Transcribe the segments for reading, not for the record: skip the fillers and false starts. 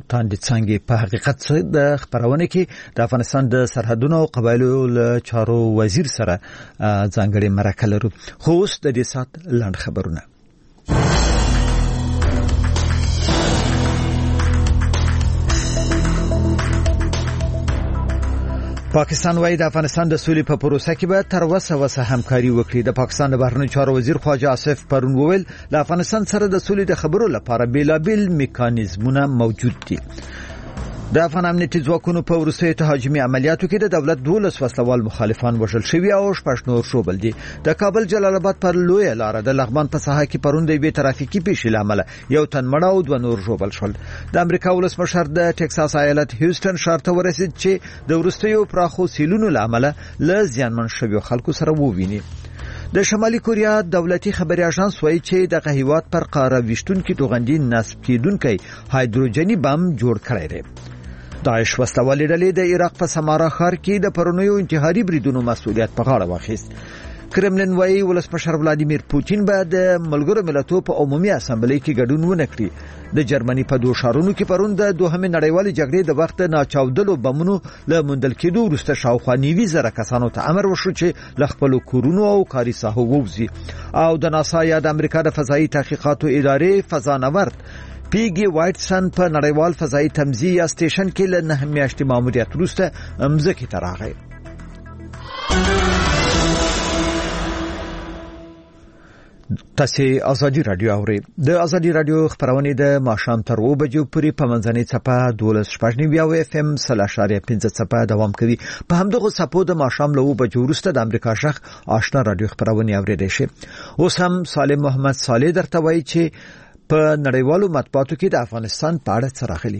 تاندې څنګه په حقیقت څخه د خبرونه کې د افغانستان د سرحدونو او قبایلو له چارو وزیر سره ځانګړي مرکه لرو. خو اوس د دې سات لاند خبرونه. پاکستان وايي د افغانستان د سولې په پروسه کې به تر وسه همکاري وکړي. د پاکستان د بهرنیو چارو وزیر خواجه آصف پرون وویل د افغانستان سره د سولې د خبرو لپاره بیلابل میکانیزمونه موجود دي. د افغان امنیتي ځواکونو په وروستیو تهاجمي عملیاتو کې د دولت 12 وسلوال مخالفان وژل شوي او 6 نور شوبل دي. د کابل جلال آباد پر لوی لار د لغمان په ساحه کې پروند د ترافیکي پیښې لامل یو تن مړ او 2 نور شوبل شول. د امریکا ولسمشر د ټکساس ایالت هیوستن ښار ته ورسید چې د وروستیو پراخو سیلونو لامل له زیانمن شویو خلکو سره وویني. د شمالي کوریا دولتي خبري اژانس وایي چې د هیواد پر قاره وشتونکو توغندي نصب کیدونکي هایدروجني بم جوړ کړی دی. داعش وسلوالې ډلې د عراق په سمارا ښار کې د پرونیو انتحاري بریدونو مسؤلیت په غاړه واخیست. کرملین وایي ولسمشر ولادیمیر پوتین به د ملګرو ملتونو په عمومي اسامبلې کې ګډون ونه کړي. د جرمني په دوه ښارونو کې پرون د دوهمې نړیوالې جګړې د وخت ناچاودلو بمونو له موندل کېدو وروسته شاوخوا 90,000 کسانو ته امر وشو چې له خپل کورونو او کاري ساحو ووځي. او د ناسا یا د امریکا د فضایي تحقیقاتو ادارې فضانورد پیګي وایټسن په نړیوال فضایي تمځي سټیشن کې له 9 میاشتې ماموریت وروسته مځکې ته راغی. تاسو ازادي رادیو اورئ. د ازادي رادیو خبرونه د ماښام تر 2 بجو پورې په منځنۍ صفه 12.9 اف ام 0.5 صفه دوام کوي. په همدغه صفو د ماښام له 2 بجو وروسته د امریکا شخ آشنا رادیو خبرونه اوریدئ شي. اوس هم سالم محمد صالح درته وایي چې په نړیوالو مطبوعاتو کې د افغانستان په اړه څه راغلي.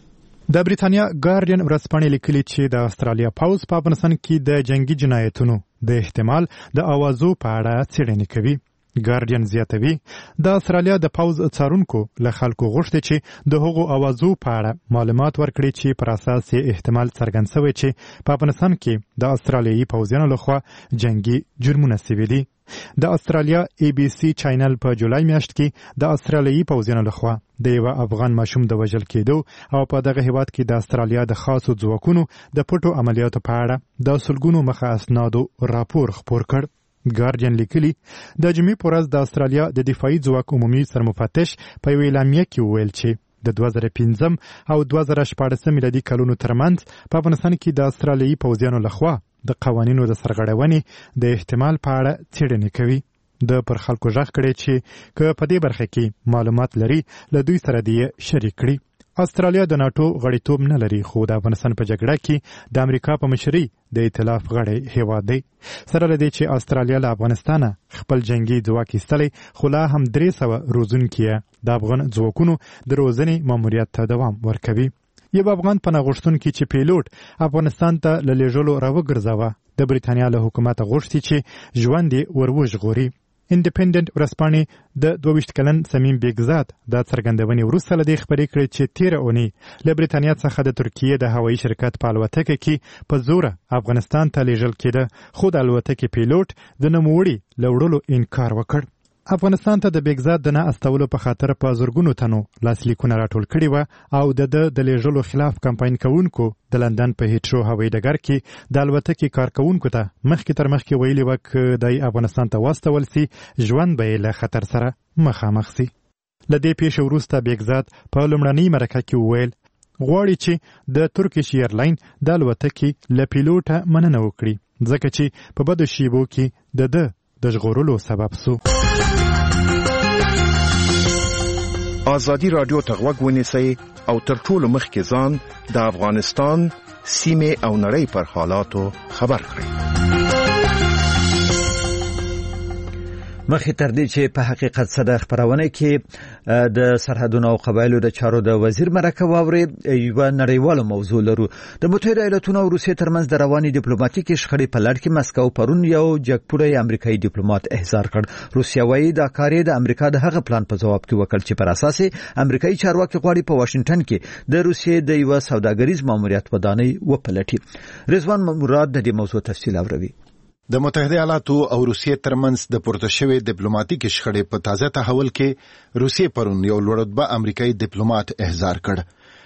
د بریتانیا ګارډین ورځپاڼې لیکلي چې د استرالیا پوځ په افغانستان کې د جنگي جنایتونو د احتمال د اوازو په اړه څېړنې کوي. ګارډین زیاتوي د استرالیا د پوځ څارونکو له خلکو غوښتي چې د هغو اوازو په اړه معلومات ورکړي چې پر اساس یې احتمال څرګند شوی چې په افغانستان کې د استرالیایي پوځیانو لخوا جنگي جرمونه شوي دي. د استرالیا ABC چینل په جولای میاشت کې د استرالیایي پوځیانو لخوا د یو افغان ماشوم د وژل کېدو او په دغه هیواد کې د استرالیا د خاصو ځواکونو د پټو عملیاتو په اړه د سلګونو مخه اسنادو راپور خپور کړ. ګارډین لیکلي د جمعې په ورځ د استرالیا د دفاعي ځواک عمومي سرمفتش په یوه اعلامیه کې وویل چې د 2015 او 2014 میلادي کلونو ترمنځ په افغانستان کې د استرالیایي پوځیانو لخوا د قوانینو د سرغړونې د احتمال په اړه څېړنې کوي. د پر خلکو غږ کړي چې که په دې برخه کې معلومات لري له دوی سره دې شریک کړي. استرالیا د ناتو غړیتوب نه لري خو د افغانستان په جګړه کې د امریکا په مشرۍ د ائتلاف غړی هیواد دی. سره له دې چې استرالیا له افغانستانه خپل جنگي ځواک ایستلی خو لا هم 300 روزونکي د افغان ځواکونو د روزنې ماموریت ته دوام ورکوي. یو افغان پناه غوښتونکی چې پیلوټ افغانستان ته له لېږلو راوګرځاوه د بریتانیا له حکومته غوښتي چې ژوند یې وروژغوري. انډیپندنت ورځپاڼې د 22 کلن سمیم بیگزاد د څرګندونې وروسته له دې خبرې کړې چې 13 اونۍ له بریتانیا څخه د ترکیې د هوایي شرکت په الوتکه کې په زوره افغانستان ته لیږل کېده خو د الوتکې پیلوټ د نوموړي له وړلو انکار وکړ. افغانستان ته د بیگزاد د نه استولو په خاطر په زرګونو تنو لاسلیکونه راټول کړي و او د لیږلو خلاف کمپاین کوونکو د لندن په هیټرو هوایي ډګر کې د الوتکې کارکوونکو ته مخکې تر مخکې ویلي و که د افغانستان ته واستول سي ژوند به یې له خطر سره مخامخ سي. له دې پیښې وروسته بیگزاد په لومړنۍ مرکه کې وویل غواړي چې د ترکیش ایرلاین د الوتکې له پیلوټه مننه وکړي ځکه چې په بدو شیبو کې د ژغورلو سبب سو. ازادي رادیو ته غوږ ونیسئ او تر ټولو مخکې ځان د افغانستان سیمه او نړۍ پر حالاتو خبر کړئ. مخې تر دې چې په حقیقت سره خبرونه کې د سرحدونو او قبایلو د چارو د وزیر مرکه واوري یو نړیواله موضوع لرو. د متحده ایالاتونو او روسیې ترمنځ د رواني ډیپلوماټیکي شخړې په لړ کې مسکو پرون یو جګپوړی امریکایي ډیپلوماټ احضار کړ. روسیا وایي دا کار د امریکا د هغه پلان په جواب کې وکړ چې پر اساس امریکایي چارواکي غواړي په واشنگټن کې د روسیې د یو سوداګریز ماموریت ودانۍ وپلټي. رضوان مراد د دې موضوع تفصیل اوروي. د متحده ایالاتو او روسیې ترمنځ د پورته شوې ډیپلوماټیکي شخړې په تازه تحول کې روسیې پرون یو لوړ رتبه امریکایي ډیپلوماټ احضار کړ.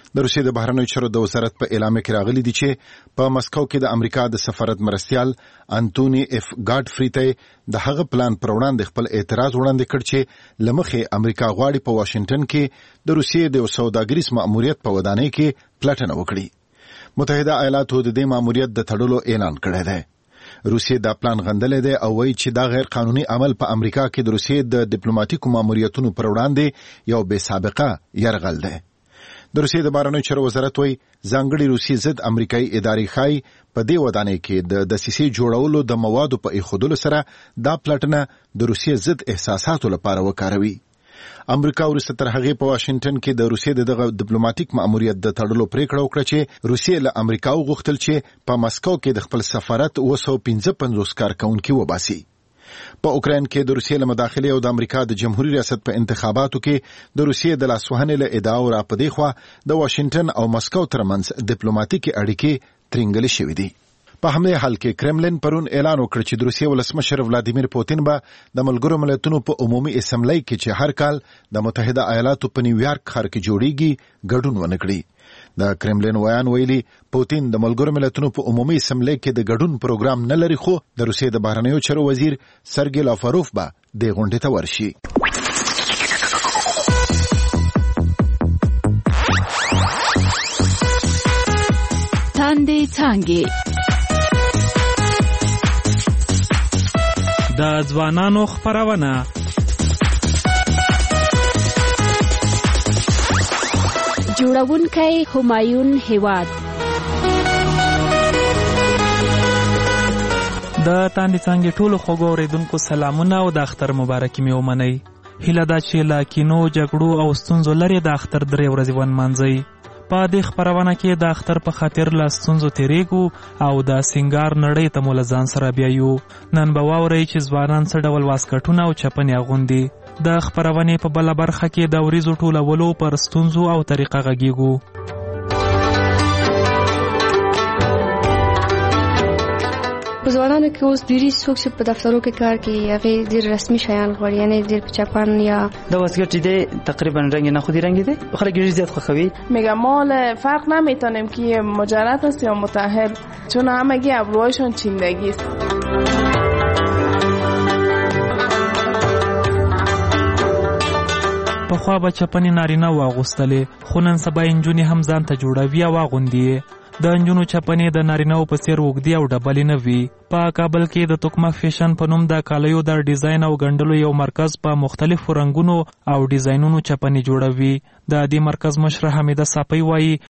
د روسیې د بهرنیو چارو د وزارت په اعلامیه کې راغلي دي چې په مسکو کې د امریکا د سفارت مرستیال انټونی اف ګاډفری ته د هغه پلان پر وړاندې خپل اعتراض وړاندې کړ چې لمخې امریکا غواړي په واشنگټن کې د روسیې د سوداګریز مأموریت په ودانۍ کې پلټنه وکړي. متحده ایالاتو د دې مأموریت د تړلو اعلان کړی دی. روسیې دا پلان غندلې دی او وایي چې دا غیر قانوني عمل په امریکا کې د روسیې د ډیپلوماټیکو مأموریتونو پر وړاندې یو بې سابقه یرغل دی. د روسیې د بهرنیو چارو وزارت وایي ځانګړي روسي ضد امریکایي ادارې ښایي په دې ودانۍ کې د دسیسې جوړولو د موادو په ایښودلو سره دا پلټنه د روسیې ضد احساساتو لپاره وکاروي. امریکا وروسته تر هغې په واشنگټن کې د روسیې د دغه ډیپلوماټیک مأموریت د تړلو پریکړه وکړه چې روسیې له امریکا وغوښتل چې په مسکو کې د خپل سفارت 255 کارکونکي وباسي. په اوکراین کې د روسیې له مداخلې او د امریکا د جمهوریت ریاست په انتخاباتو کې د روسیې د لاسوهنې له ادعاو را پدې خوا د واشنگټن او مسکو ترمنځ ډیپلوماټیکي اړیکې ترنګلې شوې دي. په همدې حال کې کرملین پرون اعلان وکړ چې د روسیې ولسمشر ولادیمیر پوتین به د ملګرو ملتونو په عمومي اسمبلی کې چې هر کال د متحده ایالاتو په نیویارک ښار کې جوړیږي ګډون ونه کړي. د کرملین ویان ویلي پوتین د ملګرو ملتونو په عمومي اسمبلی کې د ګډون پروګرام نه لري، خو د روسیې د بهرنیو چارو وزیر سرګی لاوروف به د غونډې ته ورشي. تاندې څانګې د ځوانانو خپرونه جوړونکی همایون هیواد. د تاندې څانګې ټولو خوږو اورېدونکو سلامونه او د اختر مبارکي مې ومنئ. هیله ده چې له کینو جګړو او ستونزو لرې د اختر 3 ورځې ونمانځئ. په دې خپرونه کې د اختر په خاطر له ستونزو تېرېږو او د سینګار نړۍ ته مو له ځان سره بیایو. نن به واورئ چې ځوانان څه ډول واسکټونه او چپنې اغوندي. د خپرونې په بله برخه کې د وریځو ټولولو پر ستونزو او طریقه غږیږو. په ځوانانو کې اوس ډېری څوک چې په دفترو کې کار کوي هغې ډېر رسمي شیان غواړي، یعنې ډېر په چپن یا د واسکټ دی تقریبا رنگ نخودی رنگی دی خلک ډېر زیات خوښوي. میگم ما فرق نمیتونیم که مجرد است یا مطهر، چون همگی ابروهایشون چیندگی است. پخوا به چپنې نارینه واغوستلې، خو نن سبا نجونې هم ځان ته جوړوي او اغوندي. د نجونو چپنې د نارینه‌و په څېر اوږدې او ډبلې نه وي. په کابل کې د توکمه فیشن په نوم د کالیو د ډیزاین او ګنډلو یو مرکز په مختلفو رنګونو او ډیزاینونو چپنې جوړوي. د دې مرکز مشره حمیده صافی وایي